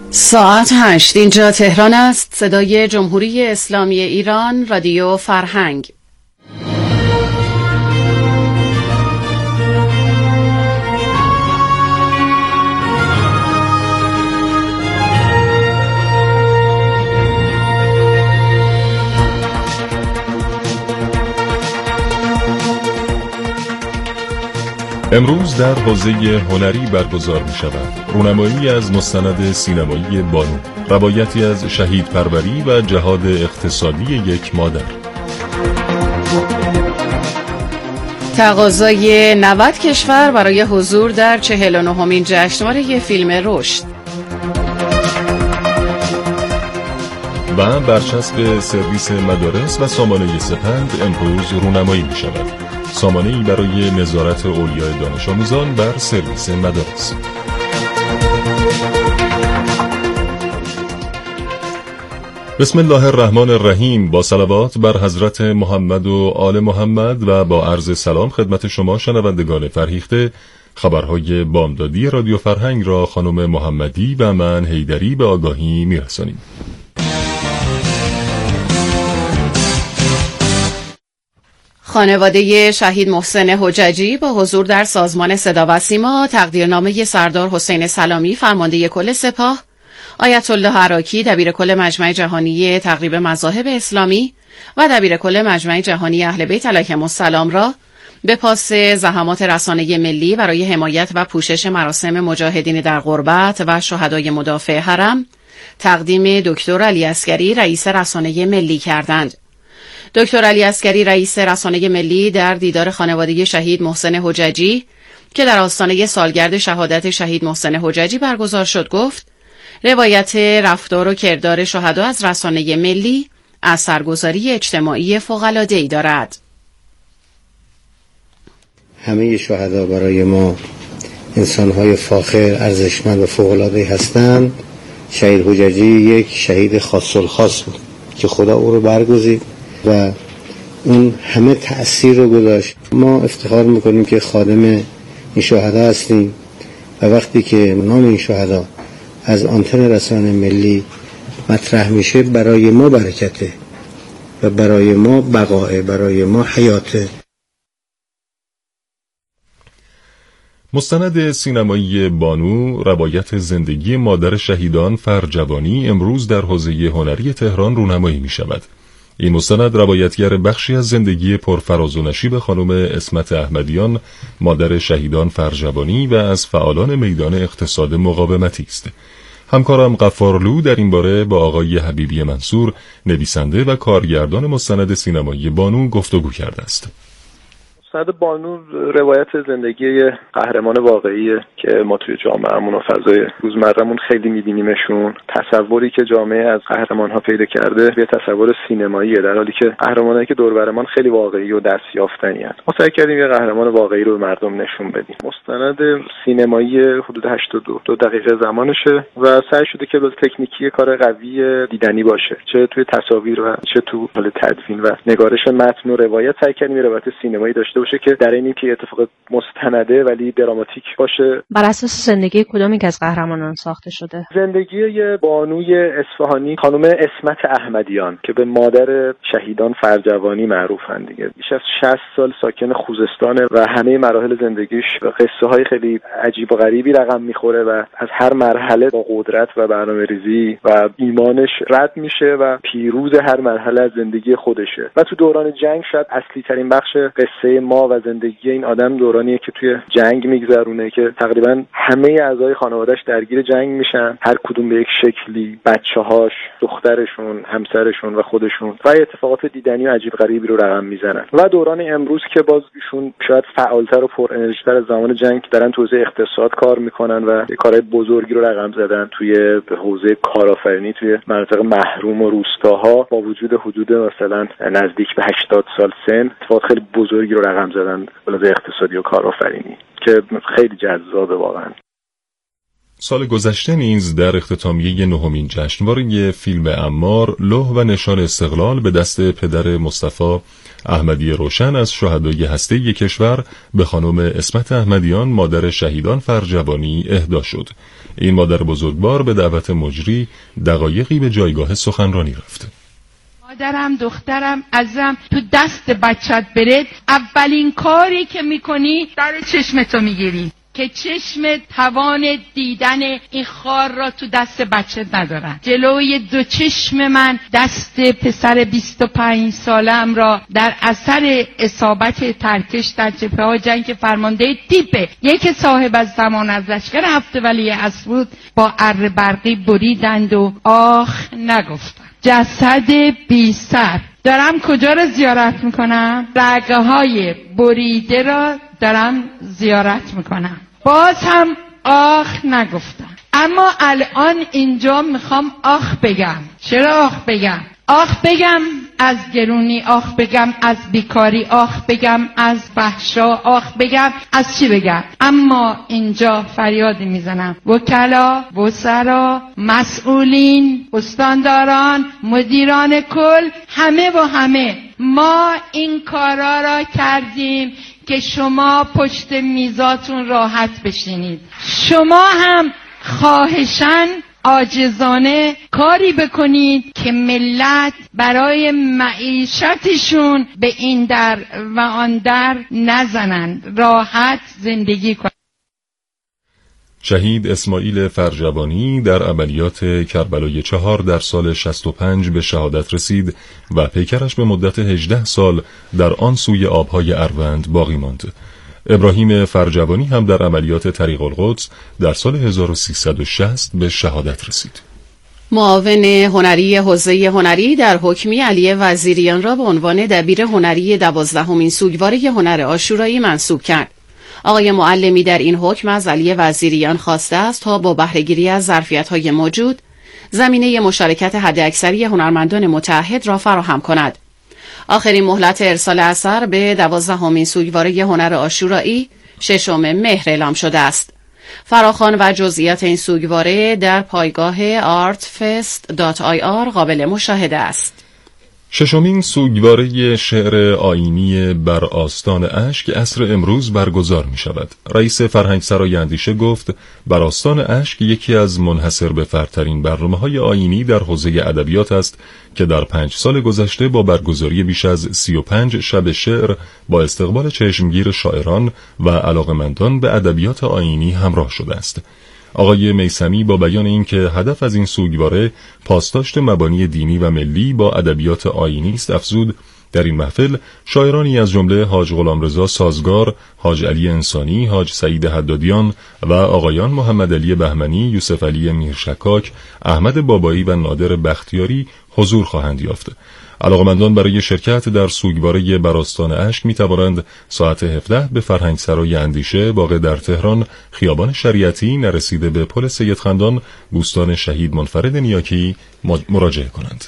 ساعت 8 اینجا تهران است. صدای جمهوری اسلامی ایران، رادیو فرهنگ. امروز در حوزه هنری برگزار می شود رونمایی از مستند سینمایی بانو، روایتی از شهید پروری و جهاد اقتصادی یک مادر. تقاضای 90 کشور برای حضور در 49مین جشنواره فیلم رشد و برچسب سرویس مدارس و سامانه سپند امروز رونمایی می شود. سامانه‌ای برای نظارت اولیای دانش آموزان بر سرویس مدارس. بسم الله الرحمن الرحیم. با صلوات بر حضرت محمد و آل محمد و با عرض سلام خدمت شما شنوندگان فرهیخته، خبرهای بامدادی رادیو فرهنگ را خانم محمدی و من حیدری به آگاهی می‌رسانیم. خانواده شهید محسن حججی با حضور در سازمان صدا و سیما تقدیرنامه سردار حسین سلامی فرمانده کل سپاه، آیت الله عراقی دبیر کل مجمع جهانی تقریب مذاهب اسلامی و دبیر کل مجمع جهانی اهل بیت علیهم السلام را به پاس زحمات رسانه ملی برای حمایت و پوشش مراسم مجاهدین در غربت و شهدای مدافع حرم تقدیم دکتر علی عسگری رئیس رسانه ملی کردند. دکتر علی عسگری رئیس رسانه ملی در دیدار خانواده شهید محسن حججی که در آستانه سالگرد شهادت شهید محسن حججی برگزار شد گفت: روایت رفتار و کردار شهدا از رسانه ملی اثرگذاری اجتماعی فوق‌العاده‌ای دارد. همه شهدا برای ما انسان‌های فاخر، ارزشمند و فوق‌العاده‌ای هستند. شهید حججی یک شهید خاص الخاص بود که خدا او رو برگزید و اون همه تأثیر رو گذاشت. ما افتخار میکنیم که خادم این شهدا هستیم و وقتی که نام این شهدا از آنتن رسانه ملی مطرح میشه برای ما برکته و برای ما بقایه، برای ما حیاته. مستند سینمایی بانو، روایت زندگی مادر شهیدان فرجوانی امروز در حوزه هنری تهران رونمایی می شود. این مستند روایتگر بخشی از زندگی پرفراز و نشیب خانم اسمت احمدیان، مادر شهیدان فرجوانی و از فعالان میدان اقتصاد مقاومتی است. همکارم غفارلو در این باره با آقای حبیبی منصور، نویسنده و کارگردان مستند سینمایی بانو گفتگو کرده است. مستند بانو روایت زندگی قهرمان واقعیه که ما توی جامعهمون و فضای روزمره‌مون خیلی می‌بینیمشون. تصوری که جامعه از قهرمان‌ها پیدا کرده یه تصور سینماییه، در حالی که قهرمانایی که دور برمان خیلی واقعی و دستیافتنی هستند. ما سعی کردیم یه قهرمان واقعی رو به مردم نشون بدیم. مستند سینمایی حدود 82 دقیقه زمانشه و سعی شده که با تکنیکی کار قوی دیدنی باشه، چه توی تصاویر و چه تو حال تدوین و نگارش متن و روایت. سعی کردیم روایت سینمایی داشته باشه که در این که اتفاق مستنده ولی دراماتیک باشه. بر اساس زندگی کدام یک از قهرمانان ساخته شده؟ زندگی بانوی اصفهانی، خانم اسمت احمدیان که به مادر شهیدان فرجوانی معروفن دیگه. بیش از 60 سال ساکن خوزستانه و همه مراحل زندگیش و قصه های خیلی عجیب و غریبی رقم میخوره و از هر مرحله با قدرت و برنامه‌ریزی و ایمانش رد میشه و پیروز هر مرحله از زندگی خودشه. و تو دوران جنگ شاید اصلی ترین بخش قصه ما و زندگی این آدم دورانیه که توی جنگ میگذرونه که تقریبا همه اعضای خانواده‌اش درگیر جنگ میشن، هر کدوم به یک شکلی، بچه‌هاش، دخترشون، همسرشون و خودشون، و اتفاقات دیدنی و عجیب غریبی رو رقم میزنن. و دوران امروز که باز ایشون شاید فعالتر و پر انرژی‌تر از زمان جنگ دارن تو حوزه اقتصاد کار میکنن و کارهای بزرگی رو رقم زدن توی حوزه کارآفرینی توی مناطق محروم و روستاها، با وجود حدود مثلا نزدیک به 80 سال سن اتفاقات خیلی بزرگی رو رقم زدن. اقتصادی و کارآفرینی که خیلی جذابه واقعا. سال گذشته نیز در اختتامیه نهمین جشنواره فیلم عمار، لوح و نشان استقلال به دست پدر مصطفی احمدی روشن از شهدای هسته‌ای کشور به خانم اسمت احمدیان مادر شهیدان فرجوانی اهدا شد. این مادر بزرگوار به دعوت مجری دقایقی به جایگاه سخنرانی رفت. مادرم، دخترم، عزیزم، تو دست بچت بره، اولین کاری که میکنی در چشمتو میگیری که چشم توان دیدن این خار را تو دست بچه ندارن. جلوی دو چشم من دست پسر 25 سالم را در اثر اصابت ترکش در جبهه جنگ فرمانده تیپ یک صاحب از زمان از لشکر هفته ولی اسب بود با اره برقی بریدند و آخ نگفتن. جسد بی سر. دارم کجا را زیارت میکنم؟ رگه های بریده را دارم زیارت میکنم. باز هم آخ نگفتم. اما الان اینجا میخوام آخ بگم. چرا آخ بگم؟ آخ بگم از گرونی، آخ بگم از بیکاری، آخ بگم از فحشا، آخ بگم از چی بگم؟ اما اینجا فریادی میزنم. وکلا، وزرا، مسئولین، استانداران، مدیران کل، همه و همه ما این کارا را کردیم که شما پشت میزاتون راحت بشینید. شما هم خواهشاً عاجزانه کاری بکنید که ملت برای معیشتشون به این در و آن در نزنند، راحت زندگی کنند. شهید اسماعیل فرجوانی در عملیات کربلای 4 در سال 65 به شهادت رسید و پیکرش به مدت 18 سال در آن سوی آبهای اروند باقی ماند. ابراهیم فرجوانی هم در عملیات طریق القدس در سال 1360 به شهادت رسید. معاون هنری حوزه هنری در حکمی علی وزیریان را به عنوان دبیر هنری 12مین سوگواره هنر عاشورایی منصوب کرد. آقای معلمی در این حکم از علی وزیریان خواسته است تا با بهره‌گیری از ظرفیت‌های موجود زمینه مشارکت حداکثری هنرمندان متعهد را فراهم کند. آخرین مهلت ارسال اثر به 12مین سوگواره هنر عاشورایی 6 مهر اعلام شده است. فراخوان و جزئیات این سوگواره در پایگاه artfest.ir قابل مشاهده است. 6مین سوگواره شعر آیینی بر آستان اشک عصر امروز برگزار می شود. رئیس فرهنگسرای اندیشه گفت بر آستان اشک یکی از منحصر به فردترین برنامه‌های آیینی در حوزه ادبیات است که در 5 سال گذشته با برگزاری بیش از 35 شب شعر با استقبال چشمگیر شاعران و علاقمندان به ادبیات آیینی همراه شده است. آقای میثمی با بیان اینکه هدف از این سوگواره پاسداشت مبانی دینی و ملی با ادبیات آیینی است افزود در این محفل شاعرانی از جمله حاج غلامرضا سازگار، حاج علی انسانی، حاج سعید حدادیان و آقایان محمد علی بهمنی، یوسف علی میرشکاک، احمد بابایی و نادر بختیاری حضور خواهند یافت. علاقمندان برای شرکت در سوگواره بر آستان اشک می توانند ساعت 17 به فرهنگسرای اندیشه واقع در تهران، خیابان شریعتی نرسیده به پل سید خندان، بوستان شهید منفرد نیاکی مراجعه کنند.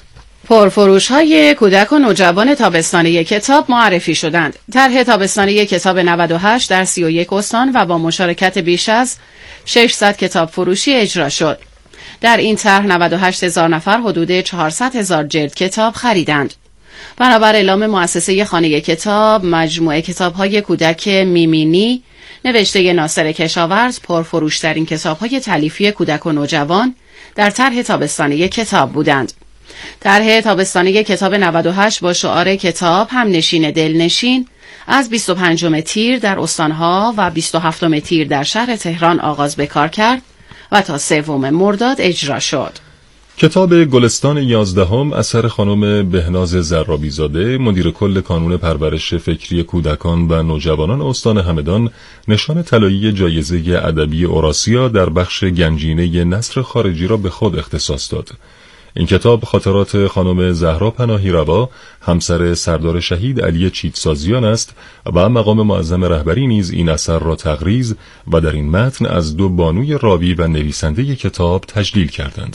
پرفروش‌های کودک و نوجوان تابستانه کتاب معرفی شدند. طرح تابستانه کتاب 98 در 31 استان و با مشارکت بیش از 600 کتاب فروشی اجرا شد. در این طرح 98,000 نفر حدود 400,000 جلد کتاب خریدند. بنابر اعلام مؤسسه خانه کتاب، مجموعه کتاب‌های کودک میمینی نوشته ناصر کشاورز پرفروش‌ترین کتاب‌های تالیفی کودک و نوجوان در طرح تابستانه کتاب بودند. طرح تابستانه کتاب 98 با شعار کتاب همنشین دلنشین از 25 تیر در استانها و 27 تیر در شهر تهران آغاز به کار کرد و تا 3 مرداد اجرا شد. کتاب گلستان 11 اثر خانم بهناز زرابیزاده مدیر کل کانون پرورش فکری کودکان و نوجوانان استان همدان نشان طلایی جایزه ادبی اوراسیا در بخش گنجینه نثر خارجی را به خود اختصاص داد. این کتاب خاطرات خانم زهرا پناهی روا، همسر سردار شهید علی چیتسازیان است و مقام معظم رهبری نیز این اثر را تقریض و در این متن از 2 بانوی راوی و نویسنده کتاب تجلیل کردند.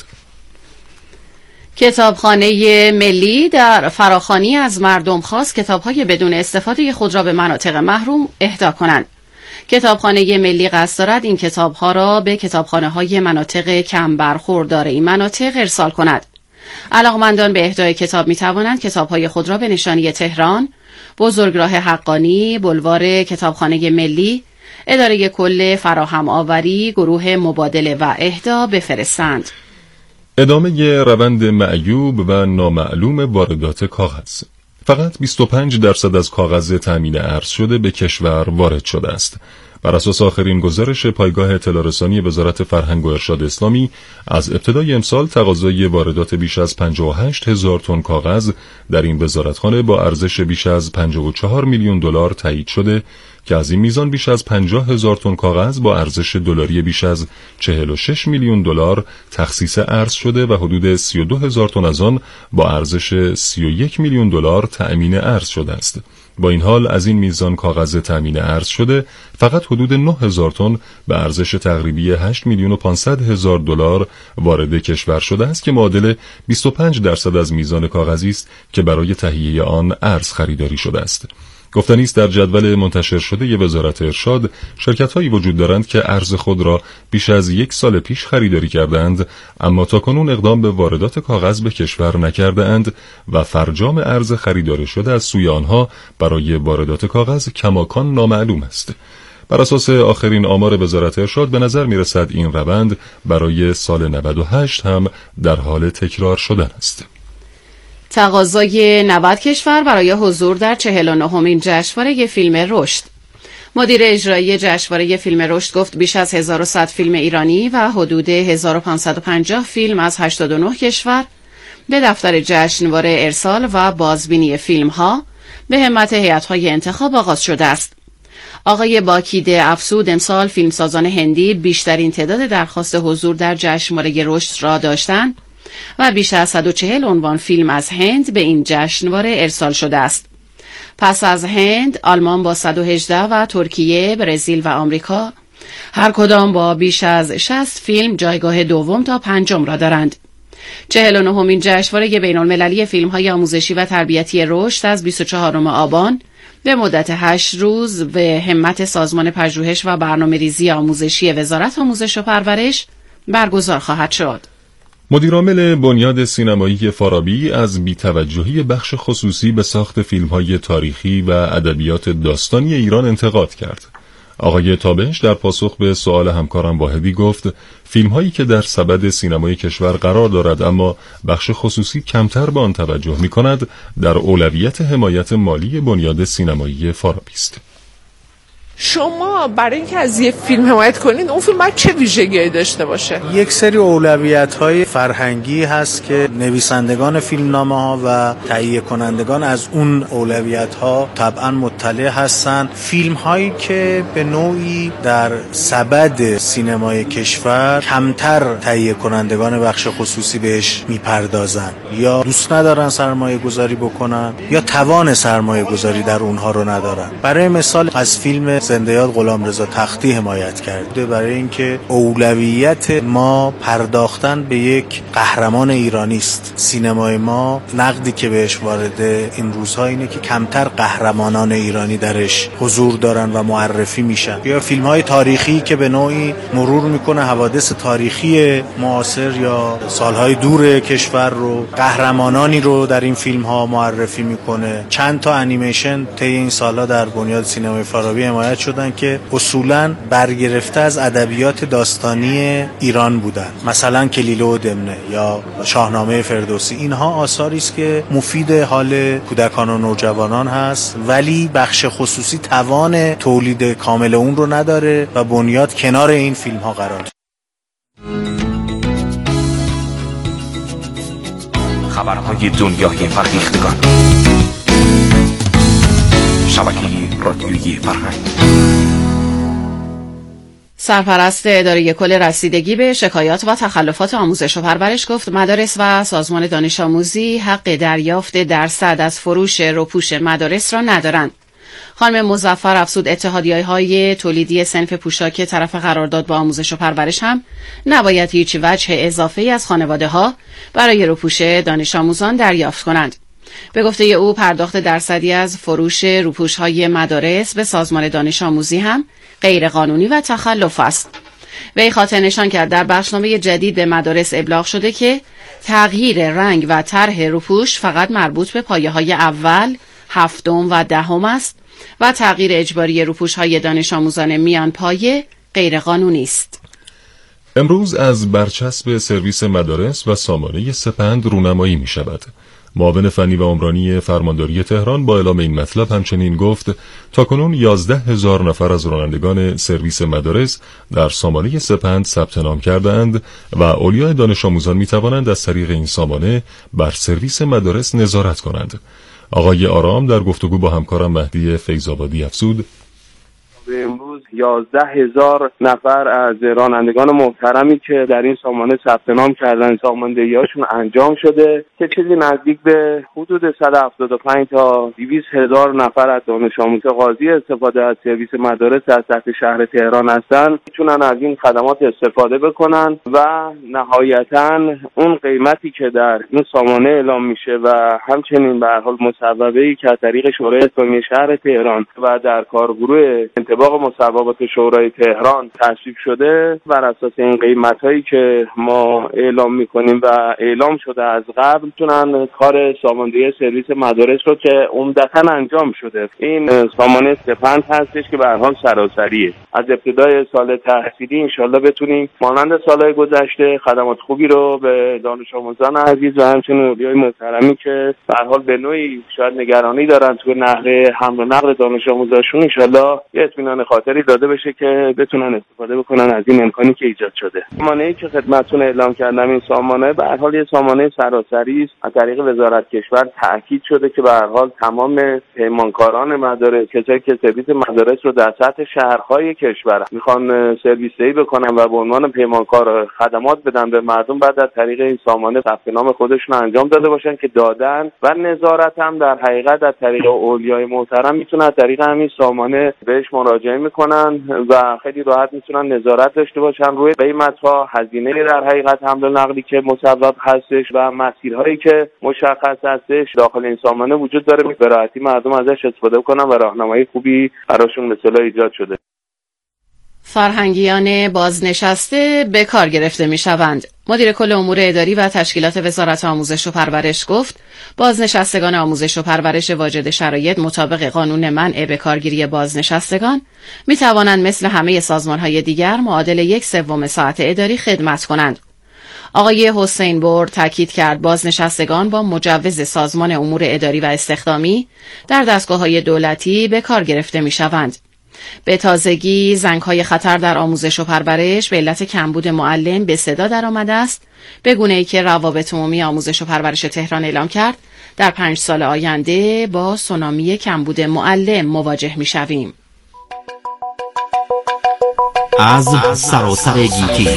کتابخانه ملی در فراخوانی از مردم خواست کتاب‌های بدون استفاده خود را به مناطق محروم اهدا کنند. کتابخانه ملی قصد دارد این کتاب‌ها را به کتابخانه‌های مناطق کم برخوردار این مناطق ارسال کند. علاقمندان به اهدای کتاب می‌توانند کتاب‌های خود را به نشانی تهران، بزرگراه حقانی، بلوار کتابخانه ملی، اداره کل فراهم آوری، گروه مبادله و اهدا بفرستند. ادامه روند معیوب و نامعلوم واردات کاغذ. فقط 25% از کاغذ تامین ارز شده به کشور وارد شده است. بر اساس آخرین گزارش پایگاه اطلاع‌رسانی وزارت فرهنگ و ارشاد اسلامی، از ابتدای امسال تقاضای واردات بیش از 58,000 تن کاغذ در این وزارتخانه با ارزش بیش از 54 میلیون دلار تایید شده که از این میزان بیش از 50,000 تن کاغذ با ارزش دلاری بیش از 46 میلیون دلار تخصیص ارز شده و حدود 32,000 تن از آن با ارزش 31 میلیون دلار تأمین ارز شده است. با این حال از این میزان کاغذ تامین ارز شده فقط حدود 9,000 تن به ارزش تقریبی 8 میلیون و 500 هزار دلار وارد کشور شده است که معادل 25% از میزان کاغذی است که برای تهیه آن ارز خریداری شده است. گفتنی است در جدول منتشر شده وزارت ارشاد شرکت‌هایی وجود دارند که ارز خود را بیش از 1 سال پیش خریداری کردند اما تاکنون اقدام به واردات کاغذ به کشور نکرده‌اند و فرجام ارز خریداری شده از سوی آنها برای واردات کاغذ کماکان نامعلوم است. بر اساس آخرین آمار وزارت ارشاد به نظر می‌رسد این روند برای سال 98 هم در حال تکرار شدن است. تقاضای 90 کشور برای حضور در 49مین جشنواره فیلم رشد. مدیر اجرایی جشنواره فیلم رشد گفت بیش از 1100 فیلم ایرانی و حدود 1550 فیلم از 89 کشور به دفتر جشنواره ارسال و بازبینی فیلم‌ها به همت هیئت‌های انتخاب آغاز شده است. آقای باکیده افسود امسال فیلمسازان هندی بیشترین تعداد درخواست حضور در جشنواره رشد را داشتند و بیش از 140 عنوان فیلم از هند به این جشنواره ارسال شده است. پس از هند، آلمان با 118 و ترکیه، برزیل و آمریکا هر کدام با بیش از 60 فیلم جایگاه دوم تا پنجم را دارند. 49مین جشنواره بین‌المللی فیلم‌های آموزشی و تربیتی رشد از 24 آبان به مدت 8 روز به همت سازمان پژوهش و برنامه‌ریزی آموزشی وزارت آموزش و پرورش برگزار خواهد شد. مدیرعامل بنیاد سینمایی فارابی از بی‌توجهی بخش خصوصی به ساخت فیلم‌های تاریخی و ادبیات داستانی ایران انتقاد کرد. آقای تابش در پاسخ به سؤال همکارم واحدی گفت فیلم‌هایی که در سبد سینمای کشور قرار دارد اما بخش خصوصی کمتر به آن توجه می‌کند در اولویت حمایت مالی بنیاد سینمایی فارابی است. شما برای اینکه از یه فیلم حمایت کنین اون فیلم باید چه ویژگی‌ای داشته باشه؟ یک سری اولویت‌های فرهنگی هست که نویسندگان فیلمنامه‌ها و تهیه کنندگان از اون اولویت‌ها طبعاً مطلع هستن. فیلم‌هایی که به نوعی در سبد سینمای کشور کمتر تهیه کنندگان بخش خصوصی بهش میپردازن یا دوست ندارن سرمایه گذاری بکنن یا توان سرمایه گذاری در اونها رو ندارن. برای مثال از فیلم زنده یاد غلامرضا تختی حمایت کرده برای اینکه اولویت ما پرداختن به یک قهرمان ایرانی است. سینمای ما نقدی که بهش وارده این روزها اینه که کمتر قهرمانان ایرانی درش حضور دارن و معرفی میشن. یا فیلم‌های تاریخی که به نوعی مرور میکنه حوادث تاریخی معاصر یا سالهای دور کشور رو، قهرمانانی رو در این فیلم‌ها معرفی میکنه. چند تا انیمیشن طی این سال‌ها در بنیاد سینمای فارابی حمایت شدن که اصولاً برگرفته از ادبیات داستانی ایران بودن، مثلا کلیله و دمنه یا شاهنامه فردوسی. اینها آثاری است که مفید حال کودکان و نوجوانان هست ولی بخش خصوصی توان تولید کامل اون رو نداره و بنیاد کنار این فیلم ها قرار داره. خبرهای دنیای فرهیختگان، شبکه رادیویی فرهنگ. سرپرست اداره کل رسیدگی به شکایات و تخلفات آموزش و پرورش گفت مدارس و سازمان دانش آموزی حق دریافت درصد از فروش روپوش مدارس را ندارند. خانم مظفر افزود اتحادیه‌های تولیدی صنف پوشاک طرف قرارداد با آموزش و پرورش هم نباید هیچ وجه اضافه‌ای از خانواده‌ها برای روپوش دانش آموزان دریافت کنند. به گفته او پرداخت درصدی از فروش روپوش‌های مدارس به سازمان دانش آموزی هم غیرقانونی و تخلف است. وی خاطر نشان کرد در بخشنامه جدید به مدارس ابلاغ شده که تغییر رنگ و طرح روپوش فقط مربوط به پایه‌های اول، هفتم و دهم است و تغییر اجباری روپوش‌های دانش آموزان میان پایه غیرقانونی است. امروز از برچسب سرویس مدارس و سامانه سپند رونمایی می شود. معاون فنی و عمرانی فرمانداری تهران با اعلام این مطلب همچنین گفت تاکنون 11,000 نفر از رانندگان سرویس مدارس در سامانه سپند ثبت نام کردند و اولیای دانش آموزان می توانند از طریق این سامانه بر سرویس مدارس نظارت کنند. آقای آرام در گفتگو با همکارم مهدی فیض‌آبادی افزود امروز 11,000 نفر از رانندگان محترمی که در این سامانه ثبت نام کردن ساماندهی‌هاشون انجام شده که چیزی نزدیک به حدود 175 تا 200,000 نفر از دانش آموز قاضی استفاده از سرویس مدارس در سطح شهر تهران هستن میتونن از این خدمات استفاده بکنن و نهایتاً اون قیمتی که در این سامانه اعلام میشه و همچنین به هر حال مصوبه‌ای که از طریق شورای اسلامی شهر تهران و در کارگروه انطباق مصوبات شورای تهران تصویب شده بر اساس این قیمتایی که ما اعلام میکنیم و اعلام شده از قبل میتونن کار ساماندهی سرویس مدارس رو که عمدتاً انجام شده. این سامانه سپند هستش که به هر حال سراسریه. از ابتدای سال تحصیلی انشالله بتونیم مانند سالهای گذشته خدمات خوبی رو به دانش آموزان عزیز و همچنین اولیای محترمی که به هر حال به نوعی شاید نگرانی دارن تو نقل حمل و نقل دانش آموزاشون انشالله اطمینان خاطری داده بشه که بتونن استفاده بکنن از این امکانی که ایجاد شده. سامانه‌ای که خدمتتون اعلام کردم این سامانه به هر حال یه سامانه سراسری است. از طریق وزارت کشور تاکید شده که به هر حال تمام پیمانکاران مدارس کسایی که سرویس مدارس رو در سطح شهرهای کشور میخوان سرویسدهی بکنن و به عنوان پیمانکار خدمات بدن به مردم بعد از طریق این سامانه ثبت نام خودشون انجام داده باشن که دادن و نظارت هم در حقیقت از طریق اولیای محترم میتونن از طریق همین سامانه بهش مراجعه میکنن و خیلی راحت میتونن نظارت داشته باشن روی قیمت‌ها، هزینه در حقیقت حمل و نقلی که مسبب هستش و مسیرهایی که مشخص هستش داخل این سامانه وجود داره. به راحتی مردم ازش استفاده کنن و راهنمایی خوبی براشون به اصطلاح ایجاد شده. فرهنگیان بازنشسته به کار گرفته میشوند. مدیر کل امور اداری و تشکیلات وزارت آموزش و پرورش گفت بازنشستگان آموزش و پرورش واجد شرایط مطابق قانون منع به کارگیری بازنشستگان می توانند مثل همه سازمان‌های دیگر معادل 1/3 ساعت اداری خدمت کنند. آقای حسین بر تاکید کرد بازنشستگان با مجوز سازمان امور اداری و استخدامی در دستگاه‌های دولتی به کار گرفته میشوند. به تازگی زنگ‌های خطر در آموزش و پرورش به علت کمبود معلم به صدا درآمده است، به گونه‌ای که روابط عمومی آموزش و پرورش تهران اعلام کرد در 5 سال آینده با سونامی کمبود معلم مواجه می‌شویم. از سراسر گیتی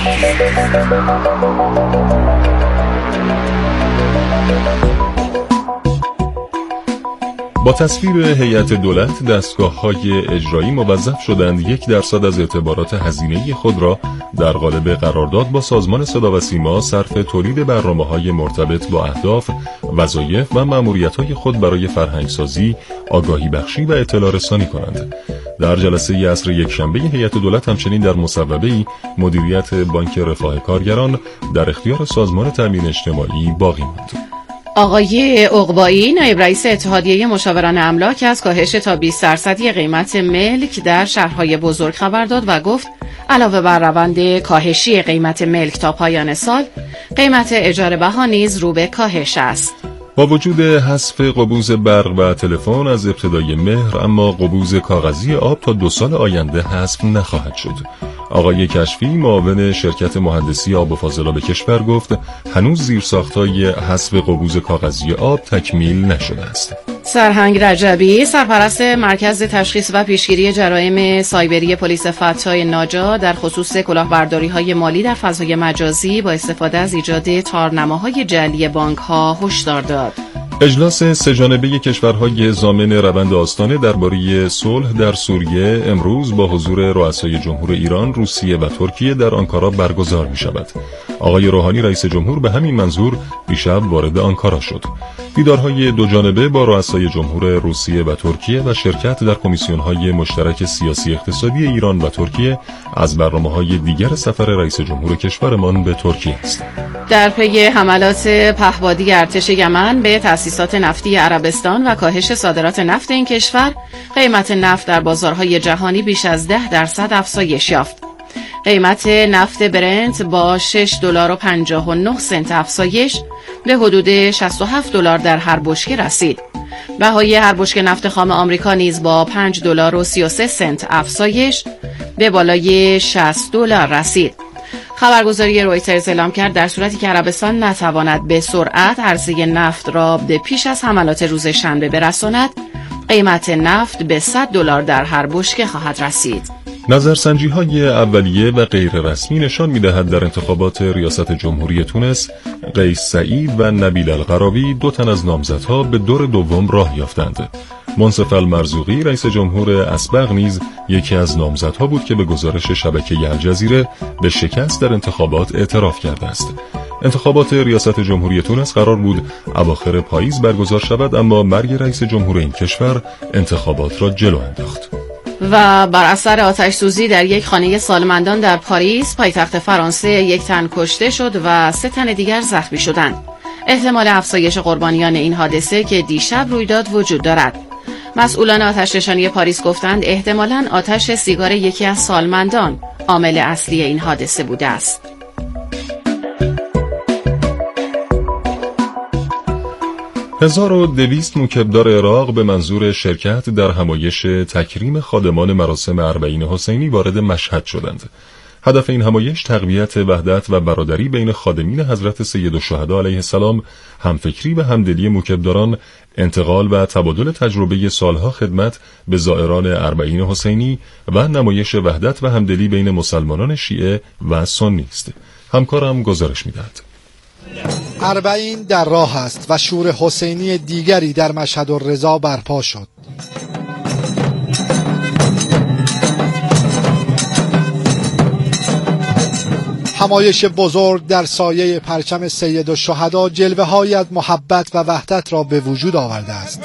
با تصویب هیئت دولت دستگاه‌های اجرایی موظف شدند 1% از اعتبارات هزینه‌ای خود را در قالب قرارداد با سازمان صدا و سیما صرف تولید برنامه‌های مرتبط با اهداف، وظایف و مأموریت‌های خود برای فرهنگسازی، آگاهی بخشی و اطلاع رسانی کنند. در جلسه عصر یکشنبه هیئت دولت همچنین در مصوبه‌ای مدیریت بانک رفاه کارگران در اختیار سازمان تامین اجتماعی باقی ماند. آقای عقبایی نایب رئیس اتحادیه مشاوران املاک از کاهش تا 20% قیمت ملک در شهرهای بزرگ خبر داد و گفت علاوه بر روند کاهشی قیمت ملک تا پایان سال، قیمت اجاره بها نیز رو به کاهش است. با وجود حذف قبوز برق و تلفن از ابتدای مهر، اما قبوز کاغذی آب تا 2 سال آینده حذف نخواهد شد. آقای کشفی معاون شرکت مهندسی آب و فاضلاب کشور گفت هنوز زیرساخت‌های حذف قبوز کاغذی آب تکمیل نشده است. سرهنگ رجبی سرپرست مرکز تشخیص و پیشگیری جرایم سایبری پلیس فتای ناجا در خصوص کلاهبرداری‌های مالی در فضای مجازی با استفاده از ایجاد تارنماهای جعلی بانک‌ها هشدار داد. اجلاس سه‌جانبه کشورهای ضامن روند آستانه درباره صلح در سوریه امروز با حضور رؤسای جمهور ایران، روسیه و ترکیه در آنکارا برگزار می شود. آقای روحانی رئیس جمهور به همین منظور دیشب وارد آنکارا شد. دیدارهای دو جانبه با رؤسای جمهور روسیه و ترکیه و شرکت در کمیسیون‌های مشترک سیاسی اقتصادی ایران و ترکیه از برنامه‌های دیگر سفر رئیس جمهور کشورمان به ترکیه است. در پی حملات پهپادی ارتش یمن به تأسیسات نفتی عربستان و کاهش صادرات نفت این کشور، قیمت نفت در بازارهای جهانی بیش از 10% افزایش یافت. قیمت نفت برنت با $6.59 افزایش به حدود $67 در هر بشکه رسید. بهای هر بشکه نفت خام آمریکا نیز با $5.33 افزایش به بالای $60 رسید. خبرگزاری رویترز اعلام کرد در صورتی که عربستان نتواند به سرعت عرضه نفت را به پیش از حملات روز شنبه برساند، قیمت نفت به $100 در هر بشکه خواهد رسید. نظرسنجی‌های اولیه و غیر رسمی نشان می‌دهد در انتخابات ریاست جمهوری تونس، قیس سعید و نبیل القراوی دو تن از نامزدها به دور دوم راه یافتند. منصف المرزوقی رئیس جمهور اسبق نیز یکی از نامزدها بود که به گزارش شبکه الجزیره به شکست در انتخابات اعتراف کرده است. انتخابات ریاست جمهوری تونس قرار بود اواخر پاییز برگزار شود، اما مرگ رئیس جمهور این کشور انتخابات را جلو انداخت. و بر اثر آتش سوزی در یک خانه سالمندان در پاریس، پایتخت فرانسه، یک تن کشته شد و 3 تن دیگر زخمی شدند. احتمال افزایش قربانیان این حادثه که دیشب روی داد وجود دارد. مسئولان آتش‌نشانی پاریس گفتند احتمالاً آتش سیگار یکی از سالمندان عامل اصلی این حادثه بوده است. 1200 موکبدار عراق به منظور شرکت در همایش تکریم خادمان مراسم اربعین حسینی وارد مشهد شدند. هدف این همایش تقویت وحدت و برادری بین خادمین حضرت سیدالشهدا علیه السلام، همفکری و همدلی موکبداران، انتقال و تبادل تجربه سالها خدمت به زائران اربعین حسینی و نمایش وحدت و همدلی بین مسلمانان شیعه و سنی است. همکارم گزارش می‌دهد. اربعین در راه است و شور حسینی دیگری در مشهدالرضا برپا شد. همایش بزرگ در سایه پرچم سیدالشهدا جلوه‌هایی از محبت و وحدت را به وجود آورده است.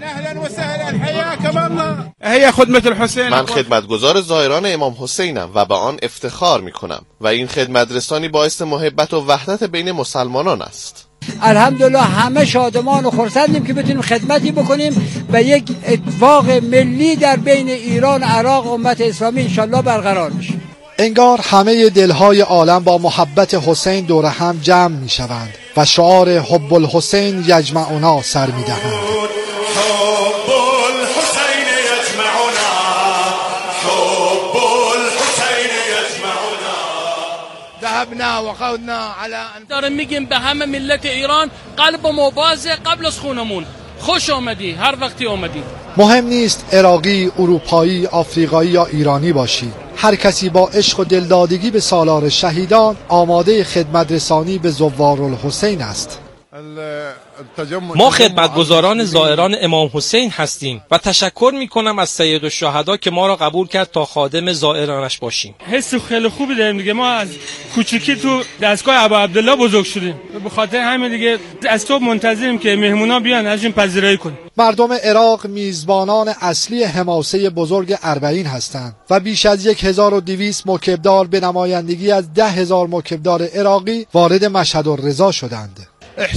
من خدمتگزار زائران امام حسینم و به آن افتخار می‌کنم و این خدمترسانی باعث محبت و وحدت بین مسلمانان است. الحمدلله همه شادمان و خرسندیم که بتونیم خدمتی بکنیم و یک اتفاق ملی در بین ایران و عراق امت اسلامی انشالله برقرار بشه. انگار همه دلهای عالم با محبت حسین دور هم جمع می شوند و شعار حب الحسین یجمعنا سر می دهند. حب الحسین یجمعنا، حب الحسین یجمعنا، ذهبنا و خودنا علی ان دارم میگیم به همه ملت ایران قلب ما بازه قبل از خونمون. خوش آمدی، هر وقتی آمدی. مهم نیست عراقی، اروپایی، آفریقایی یا ایرانی باشی، هر کسی با عشق و دلدادگی به سالار شهیدان آماده خدمت رسانی به زوار الحسین است. ما خدمتگزاران زائران امام حسین هستیم و تشکر میکنم از سیدالشهدا که ما را قبول کرد تا خادم زائرانش باشیم. حس خیلی خوبی داریم دیگه، ما از کوچیکی تو دستگاه ابا عبدالله بزرگ شدیم، به خاطر همین دیگه از تو منتظریم که مهمونا بیان ازشون پذیرایی کنیم. مردم عراق میزبانان اصلی حماسه بزرگ اربعین هستند و بیش از 1200 موکبدار به نمایندگی از 10,000 موکبدار عراقی وارد مشهدالرضا شدند.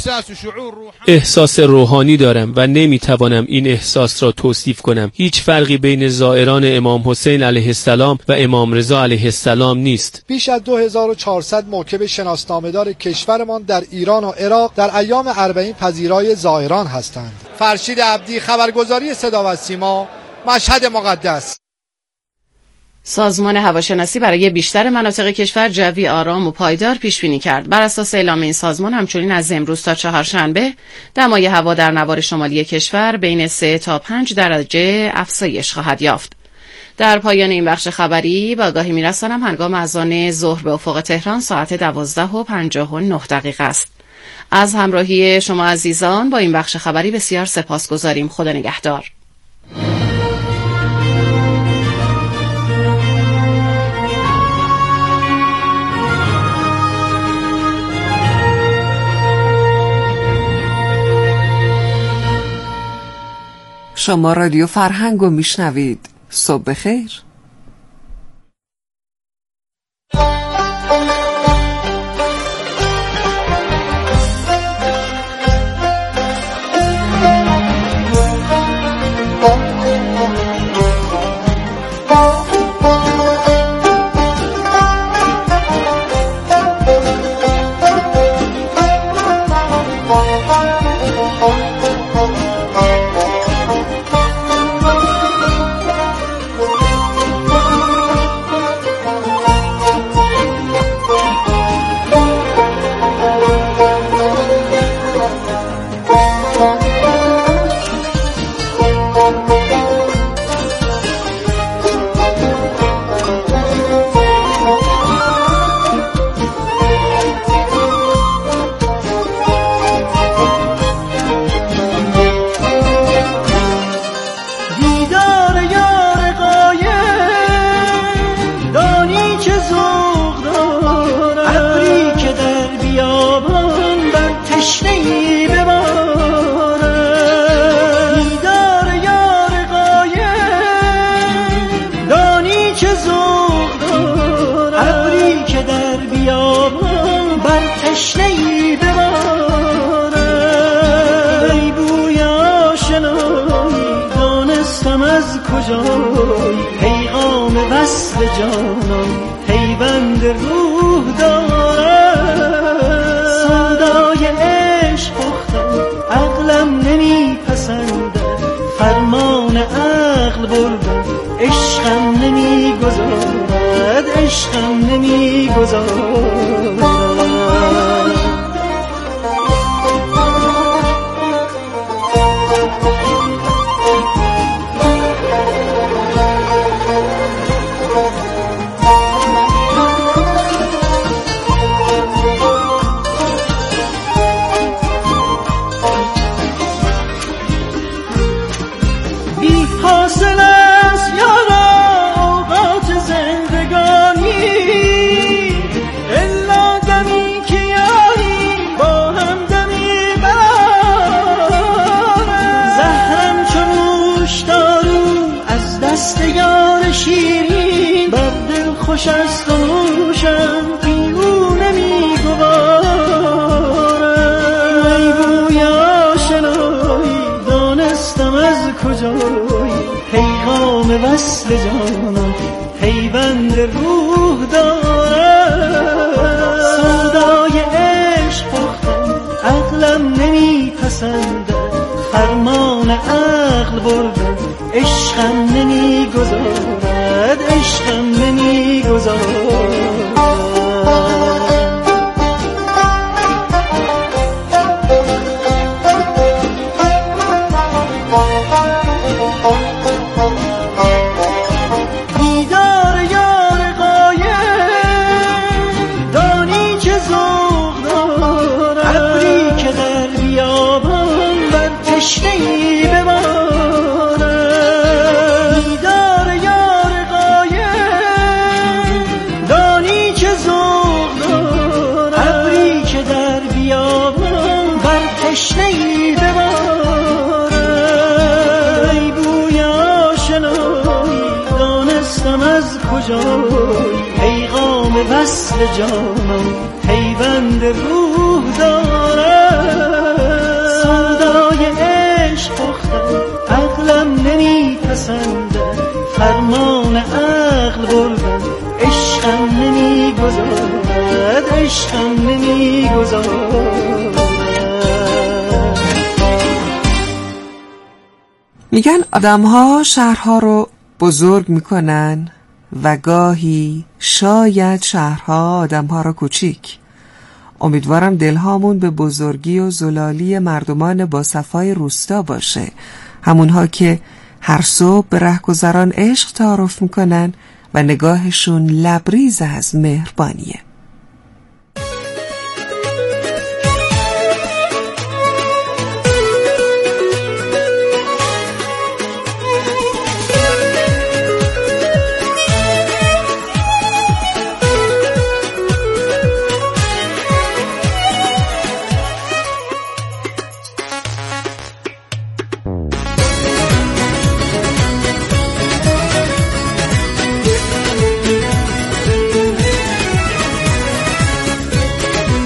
احساس روحانی دارم و نمیتوانم این احساس را توصیف کنم. هیچ فرقی بین زائران امام حسین علیه السلام و امام رضا علیه السلام نیست. بیش از 2400 موکب شناسنامه‌دار کشورمان در ایران و عراق در ایام اربعین پذیرای زائران هستند. فرشید عبدی، خبرگزاری صدا و سیما، مشهد مقدس. سازمان هواشناسی برای بیشتر مناطق کشور جوی آرام و پایدار پیش بینی کرد. بر اساس اعلام این سازمان همچنین از امروز تا چهارشنبه دمای هوا در نوار شمالی کشور بین 3 تا 5 درجه افزایش خواهد یافت. در پایان این بخش خبری با آگاهی می‌رسانم هنگام اذان ظهر به افق تهران ساعت 12:59 است. از همراهی شما عزیزان با این بخش خبری بسیار سپاسگزاریم. خدا نگهدار. شما رادیو فرهنگ رو میشنوید. صبح بخیر. پیغام وصل جانان پیوند روح دارد. سودای عشق پختم عقلم نمیپسندد، فرمان عقل بردم عشقم نمیگذارد، عشقم نمیگذارد. خوش است و نوشم پیو نمیگوارم. ای بوی آشنایی دانستم از کجایی، پیغام وصل جانم پیوند روح دارد. سودای عشق پختم عقلم نمیپسندد، فرمان عقل بردم عشقم نمیگذارد، عشقم نمیگذارد. دیدار یار غایب دانی چه ذوق دارد، ابری که در بیابان بر تشنه‌ای ببارد. دیدار یار غایب دانی چه ذوق دارد، ابری که در بیابان بر تشنه‌ای ببارد. ای بوی آشنایی دانستم از کجایی، پیغام وصل جانم پیوند روح دارد. سودای عشق پختم عقلم نمیپسندد، فرمان عقل بردم عشقم نمیگذارد، عشقم نمیگذارد. میگن آدم‌ها شهرها رو بزرگ میکنن و گاهی شاید شهرها آدم‌ها رو کوچیک. امیدوارم دلهامون به بزرگی و زلالی مردمان با صفای روستا باشه، همونها که هر صبح به رهگذران عشق تعارف میکنن و نگاهشون لبریز از مهربانیه.